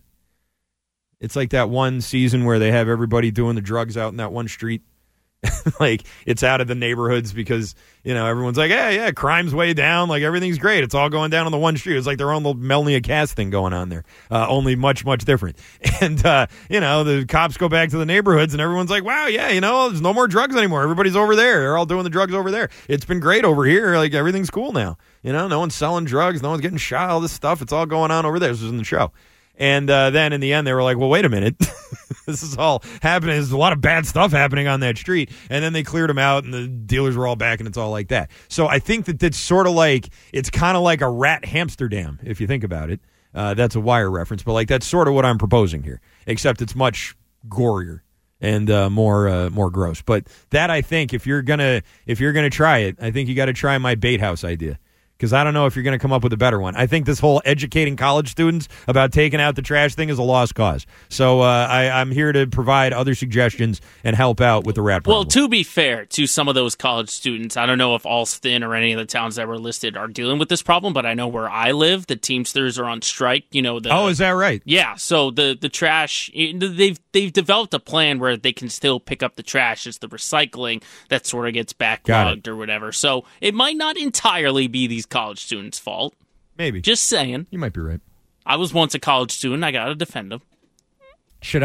It's like that one season where they have everybody doing the drugs out in that one street. Like, it's out of the neighborhoods because, everyone's like, hey, yeah, crime's way down. Like, everything's great. It's all going down on the one street. It's like their own little Melnia Cast thing going on there, only much, much different. And, the cops go back to the neighborhoods and everyone's like, wow, yeah, there's no more drugs anymore. Everybody's over there. They're all doing the drugs over there. It's been great over here. Like, everything's cool now. No one's selling drugs. No one's getting shot. All this stuff. It's all going on over there. This was in the show. And then in the end, they were like, well, wait a minute. This is all happening. There's a lot of bad stuff happening on that street. And then they cleared them out, and the dealers were all back, and it's all like that. So I think that that's sort of like, it's kind of like a rat hamster dam, if you think about it. That's a Wire reference. But, like, that's sort of what I'm proposing here, except it's much gorier and more gross. But that, I think, if you're gonna try it, I think you got to try my bait house idea. Because I don't know if you're going to come up with a better one. I think this whole educating college students about taking out the trash thing is a lost cause. So I'm here to provide other suggestions and help out with the rat problem. Well, to be fair to some of those college students, I don't know if Alston or any of the towns that were listed are dealing with this problem, but I know where I live, the Teamsters are on strike. Oh, is that right? Yeah, so the trash, they've developed a plan where they can still pick up the trash. It's the recycling that sort of gets backlogged or whatever. So it might not entirely be these college students' fault. Maybe. Just saying. You might be right. I was once a college student. I got to defend them. Should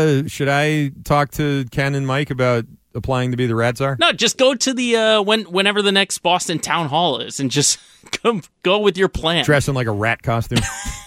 I talk to Ken and Mike about applying to be the rat czar? No, just go to the whenever the next Boston town hall is, and just go with your plan. Dress in like a rat costume.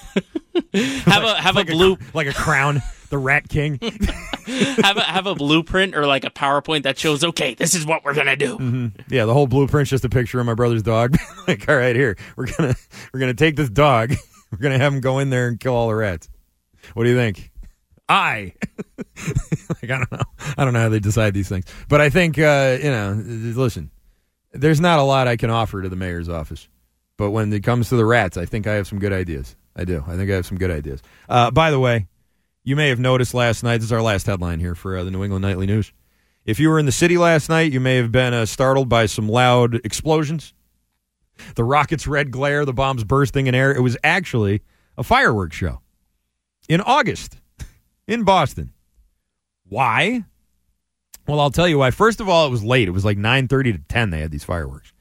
have a blue like a crown. The Rat King. have a blueprint or like a PowerPoint that shows, okay, this is what we're gonna do. Mm-hmm. Yeah, the whole blueprint's just a picture of my brother's dog. Like, all right, here we're gonna take this dog. We're gonna have him go in there and kill all the rats. What do you think? Like, I don't know how they decide these things, but I think listen, there's not a lot I can offer to the mayor's office, but when it comes to the rats, I think I have some good ideas. I do. I think I have some good ideas. By the way, you may have noticed last night, this is our last headline here for the New England Nightly News. If you were in the city last night, you may have been startled by some loud explosions. The rockets' red glare, the bombs bursting in air. It was actually a fireworks show in August in Boston. Why? Well, I'll tell you why. First of all, it was late. It was like 9:30 to 10 they had these fireworks.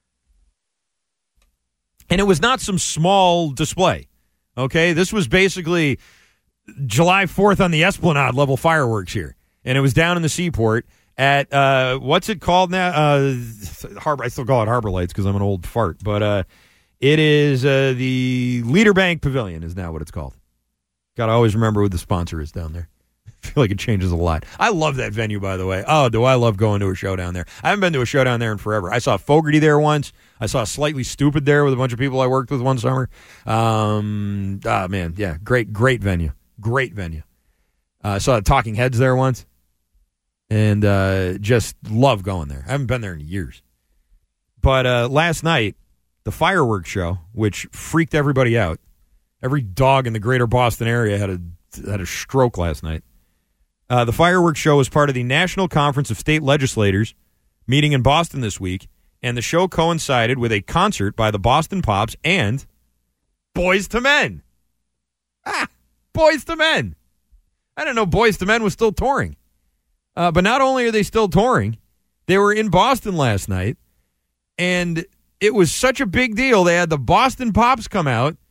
And it was not some small display, okay? This was basically July 4th on the Esplanade level fireworks here. And it was down in the Seaport at, what's it called now? Harbor. I still call it Harbor Lights because I'm an old fart. But it is the Leader Bank Pavilion is now what it's called. Got to always remember who the sponsor is down there. I feel like it changes a lot. I love that venue, by the way. Oh, do I love going to a show down there. I haven't been to a show down there in forever. I saw Fogerty there once. I saw Slightly Stupid there with a bunch of people I worked with one summer. Man, yeah, great venue. Great venue. I saw Talking Heads there once. And just love going there. I haven't been there in years. But last night, the fireworks show, which freaked everybody out. Every dog in the greater Boston area had a stroke last night. The fireworks show was part of the National Conference of State Legislators meeting in Boston this week, and the show coincided with a concert by the Boston Pops and Boyz II Men. Boyz II Men. I didn't know Boyz II Men was still touring. But not only are they still touring, they were in Boston last night, and it was such a big deal. They had the Boston Pops come out,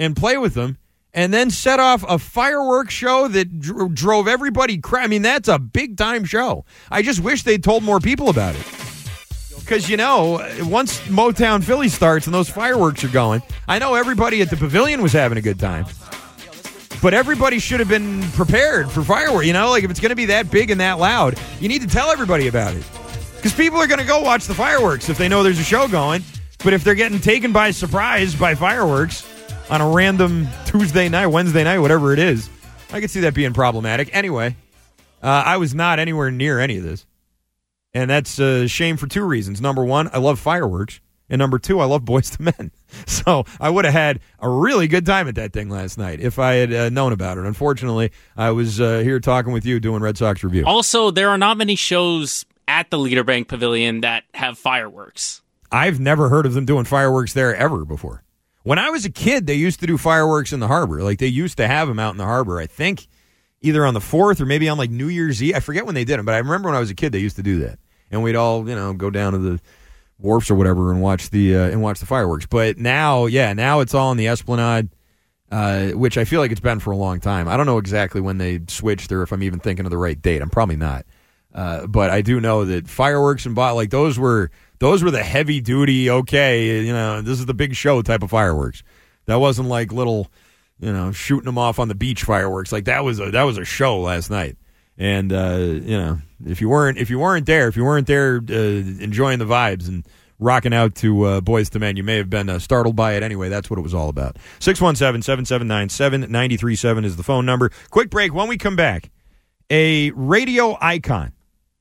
and play with them, and then set off a fireworks show that drove everybody crazy. I mean, that's a big-time show. I just wish they'd told more people about it. Because, once Motown Philly starts and those fireworks are going, I know everybody at the Pavilion was having a good time. But everybody should have been prepared for fireworks. Like if it's going to be that big and that loud, you need to tell everybody about it. Because people are going to go watch the fireworks if they know there's a show going. But if they're getting taken by surprise by fireworks on a random Tuesday night, Wednesday night, whatever it is, I could see that being problematic. Anyway, I was not anywhere near any of this. And that's a shame for two reasons. Number one, I love fireworks. And number two, I love Boyz II Men. So I would have had a really good time at that thing last night if I had known about it. Unfortunately, I was here talking with you doing Red Sox Review. Also, there are not many shows at the Leader Bank Pavilion that have fireworks. I've never heard of them doing fireworks there ever before. When I was a kid, they used to do fireworks in the harbor. Like they used to have them out in the harbor, I think. Either on the 4th or maybe on like New Year's Eve. I forget when they did them, but I remember when I was a kid, they used to do that. And we'd all, go down to the wharfs or whatever and watch the fireworks. But now it's all on the Esplanade, which I feel like it's been for a long time. I don't know exactly when they switched or if I'm even thinking of the right date. I'm probably not. But I do know that fireworks and those were the heavy duty, this is the big show type of fireworks. That wasn't like little shooting them off on the beach fireworks. Like that was a show last night. And if you weren't there enjoying the vibes and rocking out to Boyz II Men, you may have been startled by it anyway. That's what it was all about. 617-779-7937 is the phone number. Quick break. When we come back, a radio icon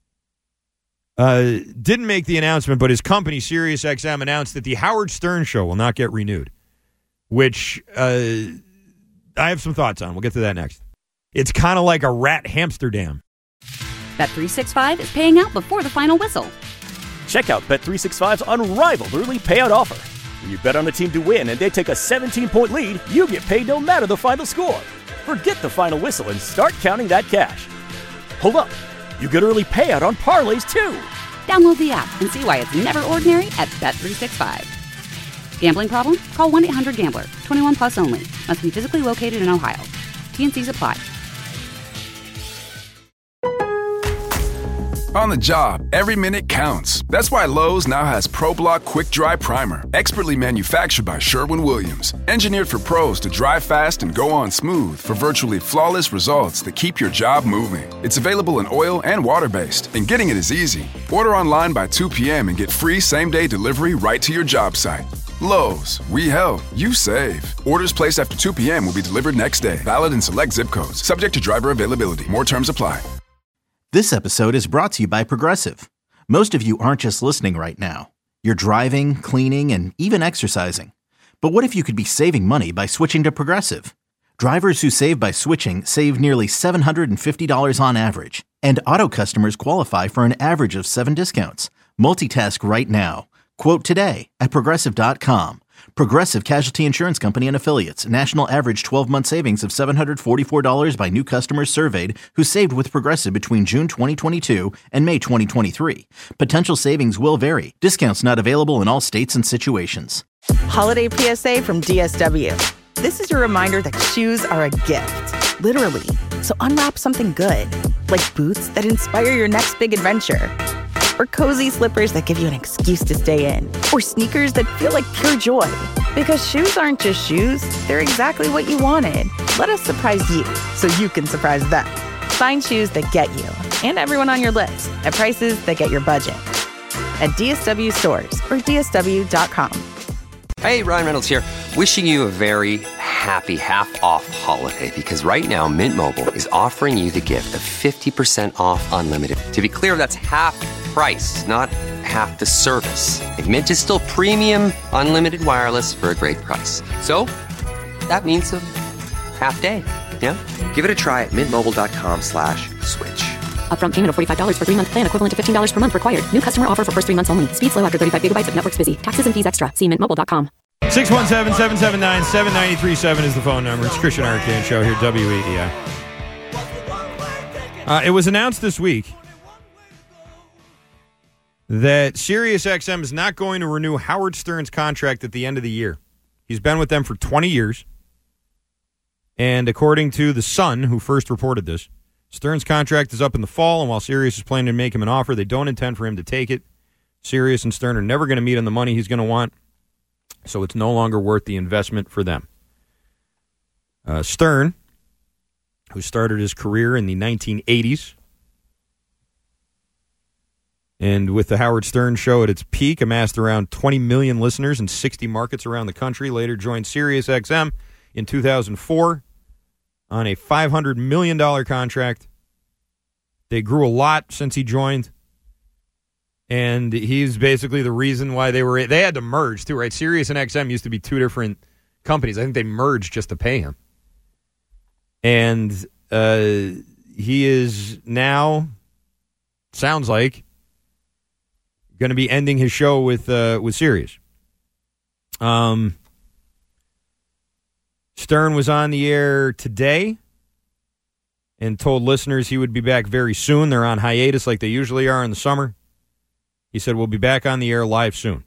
didn't make the announcement, but his company, SiriusXM, announced that the Howard Stern Show will not get renewed, which I have some thoughts on. We'll get to that next. It's kind of like a rat hamster dam. Bet365 is paying out before the final whistle. Check out Bet365's unrivaled early payout offer. When you bet on a team to win and they take a 17-point lead, you get paid no matter the final score. Forget the final whistle and start counting that cash. Hold up. You get early payout on parlays, too. Download the app and see why it's never ordinary at Bet365. Gambling problem? Call 1-800-GAMBLER. 21 plus only. Must be physically located in Ohio. T&Cs apply. On the job, every minute counts. That's why Lowe's now has ProBlock Quick Dry Primer, expertly manufactured by Sherwin-Williams. Engineered for pros to dry fast and go on smooth for virtually flawless results that keep your job moving. It's available in oil and water-based, and getting it is easy. Order online by 2 p.m. and get free same-day delivery right to your job site. Lowe's, we help, you save. Orders placed after 2 p.m. will be delivered next day. Valid in select zip codes. Subject to driver availability. More terms apply. This episode is brought to you by Progressive. Most of you aren't just listening right now. You're driving, cleaning, and even exercising. But what if you could be saving money by switching to Progressive? Drivers who save by switching save nearly $750 on average. And auto customers qualify for an average of 7 discounts. Multitask right now. Quote today at Progressive.com. Progressive Casualty Insurance Company and Affiliates. National average 12-month savings of $744 by new customers surveyed who saved with Progressive between June 2022 and May 2023. Potential savings will vary. Discounts not available in all states and situations. Holiday PSA from DSW. This is your reminder that shoes are a gift, literally. So unwrap something good, like boots that inspire your next big adventure. Or cozy slippers that give you an excuse to stay in. Or sneakers that feel like pure joy. Because shoes aren't just shoes, they're exactly what you wanted. Let us surprise you so you can surprise them. Find shoes that get you and everyone on your list at prices that get your budget. At DSW stores or DSW.com. Hey, Ryan Reynolds here. Wishing you a very happy half-off holiday because right now Mint Mobile is offering you the gift of 50% off unlimited. To be clear, that's half price, not half the service. Like Mint is still premium, unlimited wireless for a great price. So, that means a half day, yeah? Give it a try at mintmobile.com/switch. Upfront payment of $45 for 3-month plan, equivalent to $15 per month required. New customer offer for first 3 months only. Speed slow after 35 gigabytes if network's busy. Taxes and fees extra. See mintmobile.com. 617-779-7937 is the phone number. It's Christian Arcane Show here, WEEI. It was announced this week that SiriusXM is not going to renew Howard Stern's contract at the end of the year. He's been with them for 20 years. And according to The Sun, who first reported this, Stern's contract is up in the fall, and while Sirius is planning to make him an offer, they don't intend for him to take it. Sirius and Stern are never going to meet on the money he's going to want, so it's no longer worth the investment for them. Stern, who started his career in the 1980s, and with the Howard Stern Show at its peak, amassed around 20 million listeners in 60 markets around the country, later joined SiriusXM in 2004 on a $500 million contract. They grew a lot since he joined, and he's basically the reason why they had to merge too, right? Sirius and XM used to be two different companies. I think they merged just to pay him. And he is now, sounds like, going to be ending his show with Sirius. Stern was on the air today and told listeners he would be back very soon. They're on hiatus like they usually are in the summer. He said, we'll be back on the air live soon.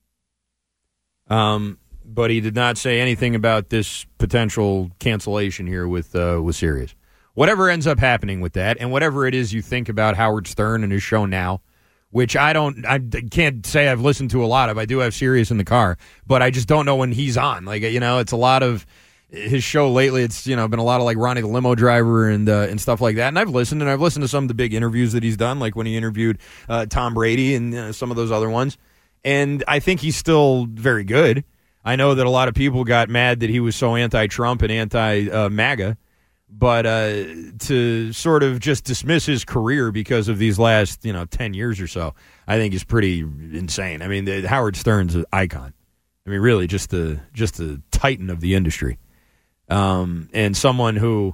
But he did not say anything about this potential cancellation here with Sirius. Whatever ends up happening with that, and whatever it is you think about Howard Stern and his show now, which I can't say I've listened to a lot of. I do have Sirius in the car, but I just don't know when he's on. Like, it's a lot of his show lately. It's, been a lot of like Ronnie the limo driver and stuff like that. And I've listened to some of the big interviews that he's done, like when he interviewed Tom Brady and some of those other ones. And I think he's still very good. I know that a lot of people got mad that he was so anti-Trump and anti-MAGA. But to sort of just dismiss his career because of these last, 10 years or so, I think is pretty insane. I mean, Howard Stern's an icon. I mean, really, just a titan of the industry. And someone who,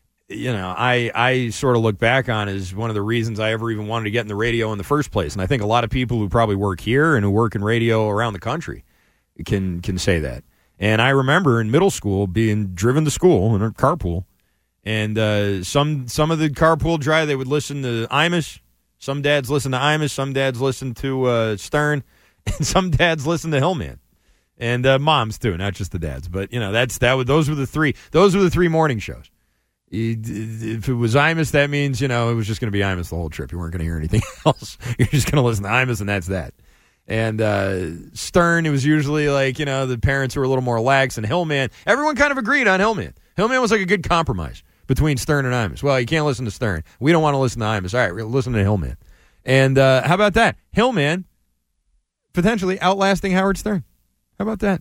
I sort of look back on as one of the reasons I ever even wanted to get in the radio in the first place. And I think a lot of people who probably work here and who work in radio around the country can say that. And I remember in middle school being driven to school in a carpool. And some of the carpool drive, they would listen to Imus. Some dads listen to Imus. Some dads listen to Stern. And some dads listen to Hillman. And moms, too, not just the dads. But, those were the three. Those were the three morning shows. If it was Imus, that means, it was just going to be Imus the whole trip. You weren't going to hear anything else. You're just going to listen to Imus, and that's that. And Stern, it was usually like, the parents were a little more lax. And Hillman, everyone kind of agreed on Hillman. Hillman was like a good compromise between Stern and Imus. Well, you can't listen to Stern. We don't want to listen to Imus. All right, we'll listen to Hillman. And how about that? Hillman potentially outlasting Howard Stern. How about that?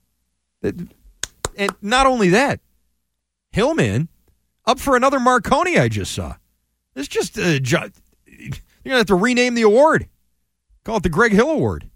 And not only that, Hillman up for another Marconi I just saw. It's just, you're going to have to rename the award. Call it the Greg Hill Award.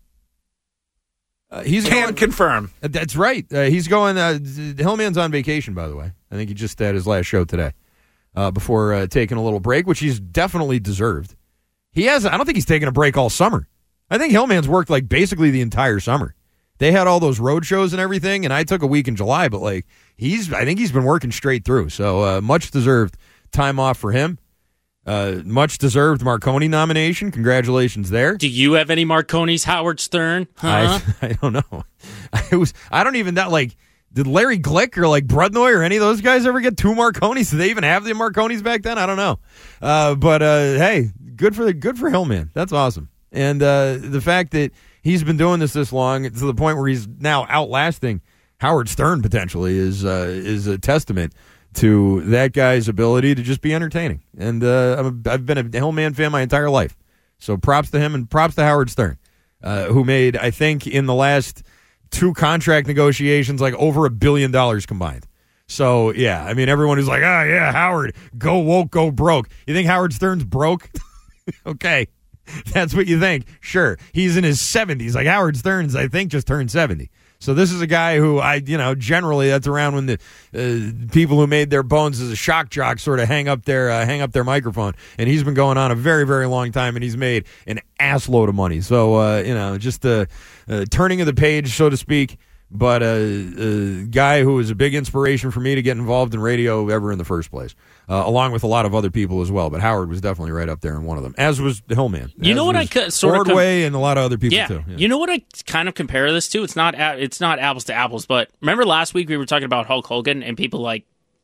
Can't confirm. That's right. He's going. Hillman's on vacation, by the way. I think he just had his last show today before taking a little break, which he's definitely deserved. He has. I don't think he's taking a break all summer. I think Hillman's worked like basically the entire summer. They had all those road shows and everything, and I took a week in July, but like I think he's been working straight through. So much deserved time off for him. Much deserved Marconi nomination. Congratulations there. Do you have any Marconis, Howard Stern? Huh? I don't know. I don't even know. Like, did Larry Glick or like Brudnoy or any of those guys ever get two Marconis? Did they even have the Marconis back then? I don't know. But hey, good for Hillman. That's awesome. And the fact that he's been doing this long to the point where he's now outlasting Howard Stern potentially is a testament to that guy's ability to just be entertaining. And I've been a Hillman fan my entire life. So props to him and props to Howard Stern, who made, I think, in the last two contract negotiations, like over $1 billion combined. So, yeah, I mean, everyone who's like, oh, yeah, Howard, go woke, go broke. You think Howard Stern's broke? Okay, that's what you think. Sure, he's in his 70s. Like Howard Stern's, I think, just turned 70. So this is a guy who generally that's around when the people who made their bones as a shock jock sort of hang up their microphone. And he's been going on a very, very long time, and he's made an ass load of money. So, just turning of the page, so to speak. But a guy who was a big inspiration for me to get involved in radio ever in the first place, along with a lot of other people as well. But Howard was definitely right up there in one of them, as was Hillman. You know what I sort of Ordway and a lot of other people too. Yeah. You know what I kind of compare this to? It's not apples to apples, but remember last week we were talking about Hulk Hogan and people like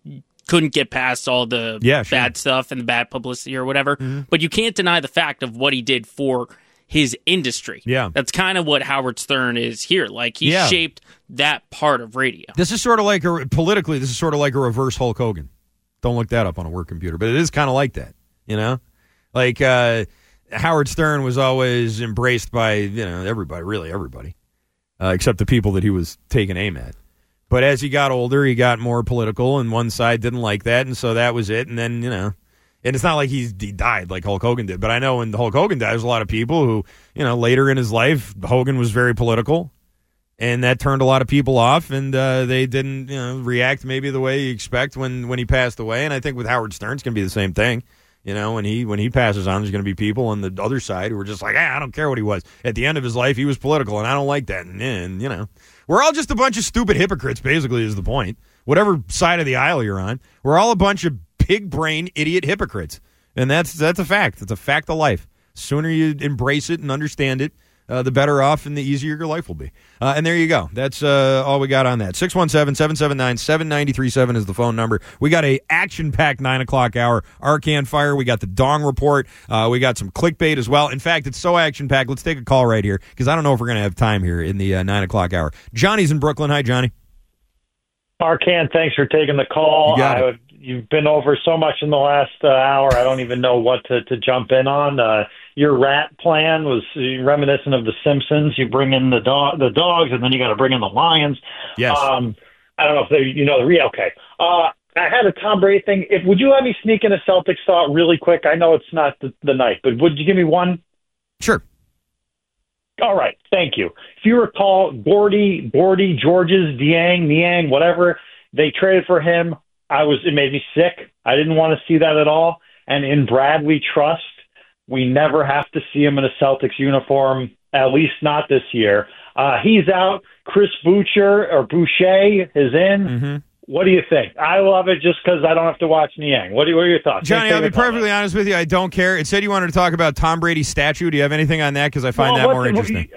couldn't get past all the bad stuff and the bad publicity or whatever. But you can't deny the fact of what he did for his industry. Yeah. That's kind of what Howard Stern is here. Like, he shaped that part of radio. This is sort of like, politically, this is sort of like a reverse Hulk Hogan. Don't look that up on a work computer, but it is kind of like that, you know? Like, Howard Stern was always embraced by, everybody, really everybody, except the people that he was taking aim at. But as he got older, he got more political, and one side didn't like that, and so that was it. And then, and it's not like he died like Hulk Hogan did, but I know when Hulk Hogan died, there's a lot of people who, later in his life, Hogan was very political, and that turned a lot of people off, and they didn't, react maybe the way you expect when he passed away. And I think with Howard Stern, it's going to be the same thing. When he passes on, there's going to be people on the other side who are just like, I don't care what he was. At the end of his life, he was political, and I don't like that. And we're all just a bunch of stupid hypocrites, basically, is the point. Whatever side of the aisle you're on, we're all a bunch of pig-brain idiot hypocrites. And that's a fact. It's a fact of life. The sooner you embrace it and understand it, the better off and the easier your life will be. And there you go. That's all we got on that. 617-779-7937 is the phone number. We got a action-packed 9 o'clock hour. Arcan Fire. We got the Dong Report. We got some clickbait as well. In fact, it's so action-packed. Let's take a call right here because I don't know if we're going to have time here in the 9 o'clock hour. Johnny's in Brooklyn. Hi, Johnny. Arcan, thanks for taking the call. You've been over so much in the last hour, I don't even know what to jump in on. Your rat plan was reminiscent of The Simpsons. You bring in the dogs, and then you got to bring in the lions. Yes. I don't know if okay. I had a Tom Brady thing. Would you let me sneak in a Celtics thought really quick? I know it's not the night, but would you give me one? Sure. All right. Thank you. If you recall, Gordy, Georges, Niang, whatever, they traded for him. It made me sick. I didn't want to see that at all. And in Brad we trust, we never have to see him in a Celtics uniform, at least not this year. He's out. Chris Boucher is in. Mm-hmm. What do you think? I love it just because I don't have to watch Niang. What are your thoughts? Johnny, I'll be perfectly honest with you. I don't care. It said you wanted to talk about Tom Brady's statue. Do you have anything on that? Because I find that more interesting.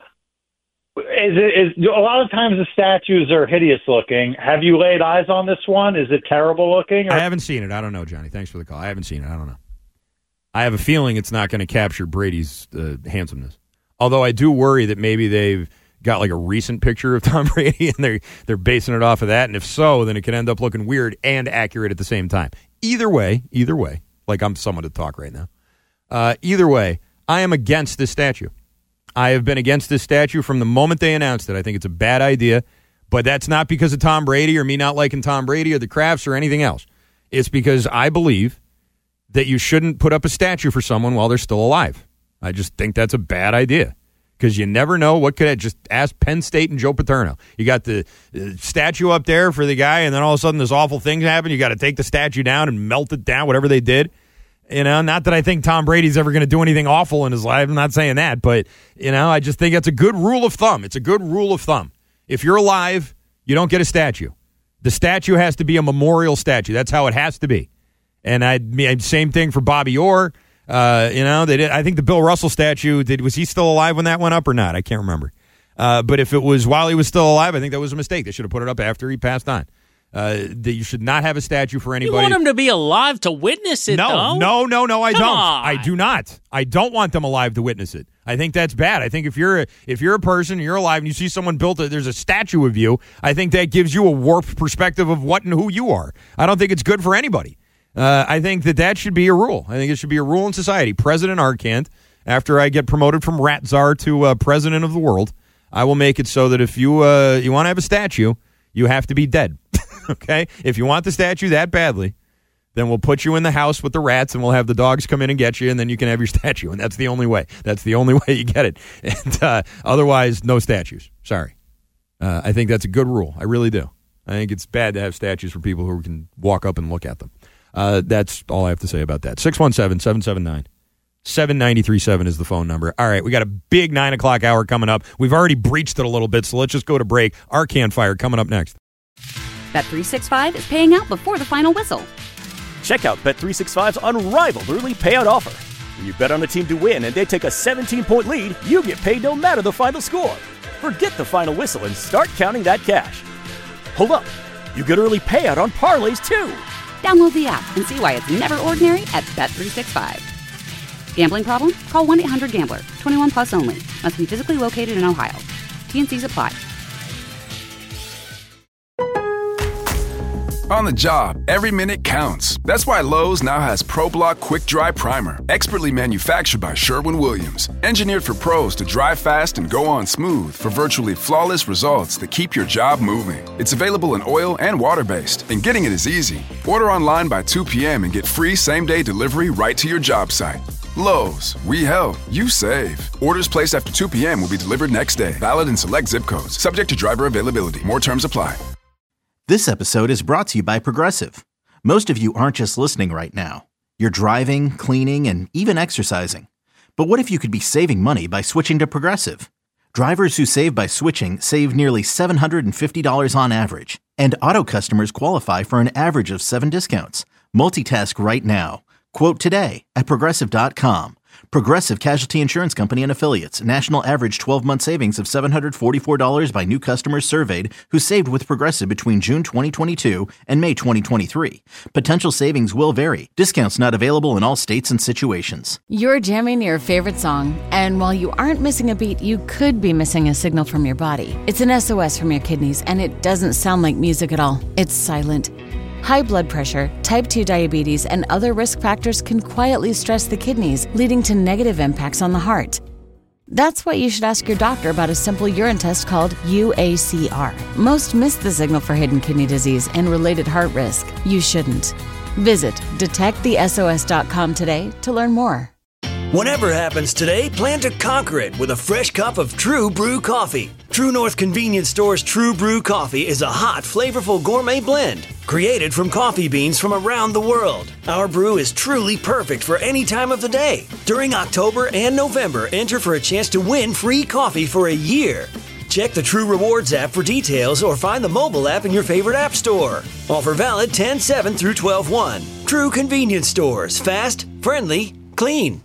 A lot of times the statues are hideous looking. Have you laid eyes on this one? Is it terrible looking? I haven't seen it. I don't know, Johnny. Thanks for the call. I haven't seen it. I don't know. I have a feeling it's not going to capture Brady's handsomeness. Although I do worry that maybe they've got like a recent picture of Tom Brady and they're basing it off of that. And if so, then it could end up looking weird and accurate at the same time. Either way, like I'm someone to talk right now. Either way, I am against this statue. I have been against this statue from the moment they announced it. I think it's a bad idea, but that's not because of Tom Brady or me not liking Tom Brady or the Crafts or anything else. It's because I believe that you shouldn't put up a statue for someone while they're still alive. I just think that's a bad idea because you never know what could. Just ask Penn State and Joe Paterno. You got the statue up there for the guy, and then all of a sudden this awful thing happens. You got to take the statue down and melt it down, whatever they did. Not that I think Tom Brady's ever going to do anything awful in his life. I'm not saying that, but, I just think that's a good rule of thumb. It's a good rule of thumb. If you're alive, you don't get a statue. The statue has to be a memorial statue. That's how it has to be. And same thing for Bobby Orr. They did. I think the Bill Russell statue, was he still alive when that went up or not? I can't remember. But if it was while he was still alive, I think that was a mistake. They should have put it up after he passed on. That you should not have a statue for anybody. You want him to be alive to witness it, though? No, I don't. On. I do not. I don't want them alive to witness it. I think that's bad. I think if you're a person, you're alive, and you see someone there's a statue of you, I think that gives you a warped perspective of what and who you are. I don't think it's good for anybody. I think that should be a rule. I think it should be a rule in society. President Arcand, after I get promoted from rat czar to president of the world, I will make it so that if you want to have a statue, you have to be dead. Okay? If you want the statue that badly, then we'll put you in the house with the rats and we'll have the dogs come in and get you, and then you can have your statue. And that's the only way. That's the only way you get it. And otherwise, no statues. Sorry. I think that's a good rule. I really do. I think it's bad to have statues for people who can walk up and look at them. That's all I have to say about that. 617-779-7937 is the phone number. All right, we got a big 9 o'clock hour coming up. We've already breached it a little bit, so let's just go to break. Arcan Fire coming up next. Bet365 is paying out before the final whistle. Check out Bet365's unrivaled early payout offer. When you bet on a team to win and they take a 17-point lead, you get paid no matter the final score. Forget the final whistle and start counting that cash. Hold up. You get early payout on parlays, too. Download the app and see why it's never ordinary at Bet365. Gambling problem? Call 1-800-GAMBLER. 21 plus only. Must be physically located in Ohio. T&Cs apply. On the job, every minute counts. That's why Lowe's now has ProBlock Quick Dry Primer, expertly manufactured by Sherwin-Williams. Engineered for pros to dry fast and go on smooth for virtually flawless results that keep your job moving. It's available in oil and water-based, and getting it is easy. Order online by 2 p.m. and get free same-day delivery right to your job site. Lowe's, we help, you save. Orders placed after 2 p.m. will be delivered next day. Valid in select zip codes. Subject to driver availability. More terms apply. This episode is brought to you by Progressive. Most of you aren't just listening right now. You're driving, cleaning, and even exercising. But what if you could be saving money by switching to Progressive? Drivers who save by switching save nearly $750 on average. And auto customers qualify for an average of 7 discounts. Multitask right now. Quote today at Progressive.com. Progressive Casualty Insurance Company and Affiliates. National average 12-month savings of $744 by new customers surveyed who saved with Progressive between June 2022 and May 2023. Potential savings will vary. Discounts not available in all states and situations. You're jamming your favorite song, and while you aren't missing a beat, you could be missing a signal from your body. It's an SOS from your kidneys, and it doesn't sound like music at all. It's silent. High blood pressure, type 2 diabetes, and other risk factors can quietly stress the kidneys, leading to negative impacts on the heart. That's why you should ask your doctor about a simple urine test called UACR. Most miss the signal for hidden kidney disease and related heart risk. You shouldn't. Visit detectthesos.com today to learn more. Whatever happens today, plan to conquer it with a fresh cup of True Brew coffee. True North Convenience Store's True Brew coffee is a hot, flavorful gourmet blend created from coffee beans from around the world. Our brew is truly perfect for any time of the day. During October and November, enter for a chance to win free coffee for a year. Check the True Rewards app for details or find the mobile app in your favorite app store. Offer valid 10/7 through 12/1. True Convenience Stores. Fast, friendly, clean.